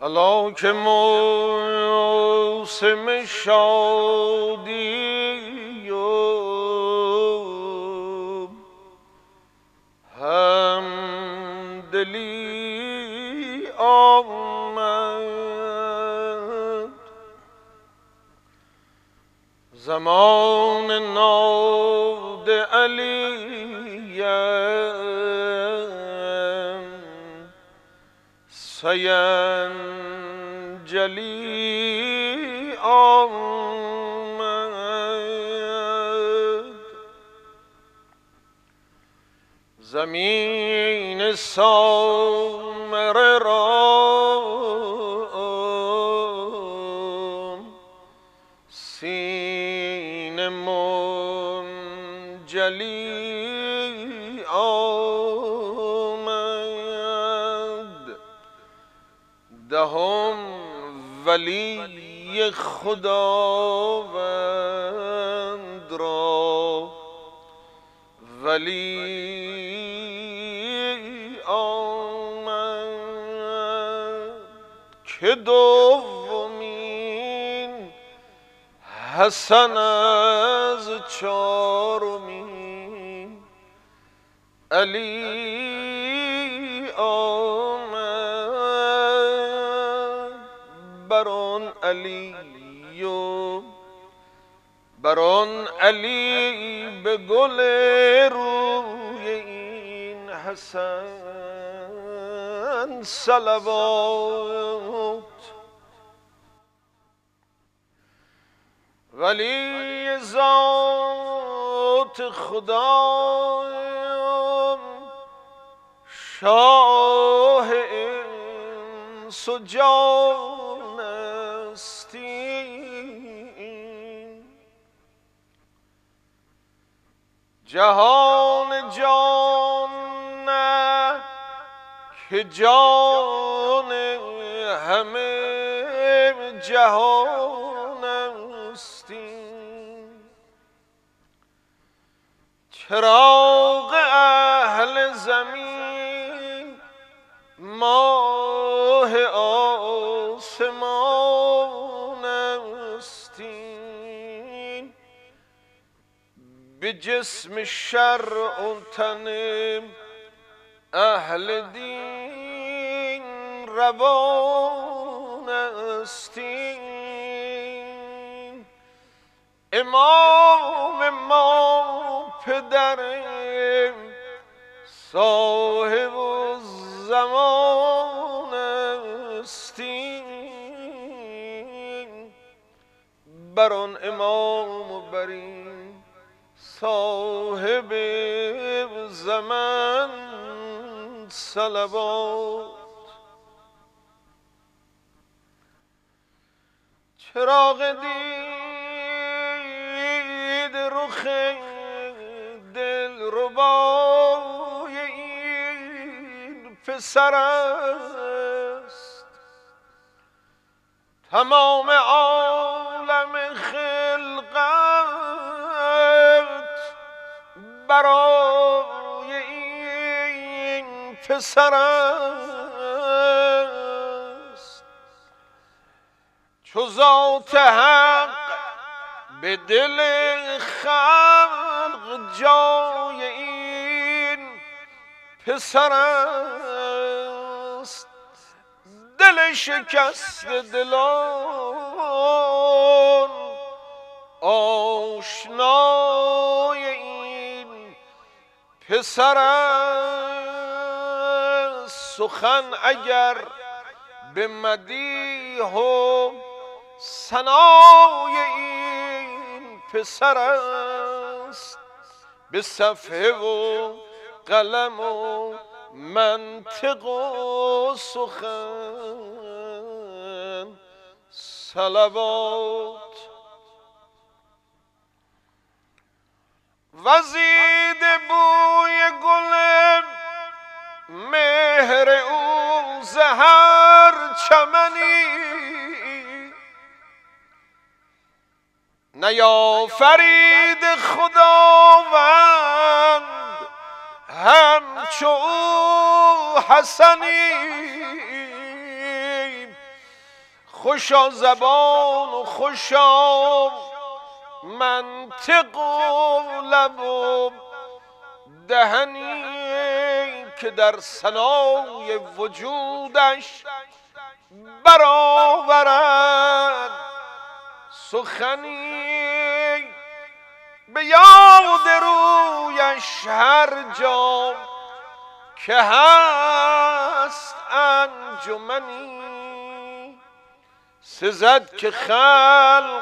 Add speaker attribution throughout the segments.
Speaker 1: حالا که موسم شادی و همدلی آمد، زمان ناد علیم سینجلی آمد. زمین سامره را سینه منجلی آمد. دهم ولی خداوند را ولی آمد، که دومین حسن از چارمین علی آمد. بران علی و بران علی به گل روی این حسن صلوات. ولی ذات خدا شاه انس و جان استی، جهان جان نه که جان همه جهان استی. چراغ اهل زمین ماه آسمان استی، به جسم شرع و تن اهل دین روان استی. امام ما پدر صاحب الزمان استی، بر آن امام و بر این صاحب زمان صلوات. چراغ دید رخ دلربای این پسر است، تمام عالم خلقت برای این پسر است. چو ذات حق به دل خلق جای این پسر است، دل شکست دلان آشنای این پسر است. سخن اگر به مدیح و ثنای این پسر است، به صفحه و قلم و منطق و سخن صلوات. وزید بوی گل مهر او ز هر چمنی، نیافرید خداوند همچو او حسنی. خوشا زبان و خوشا منطق و لب و دهنی که در ثنای وجودش برآورد سخنی به یاد رویش هر جا که هست انجمنی سزد که خلق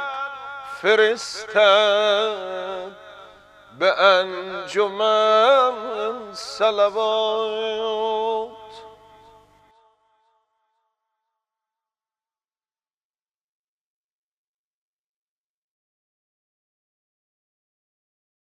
Speaker 1: فرستد به انجمن صلوات.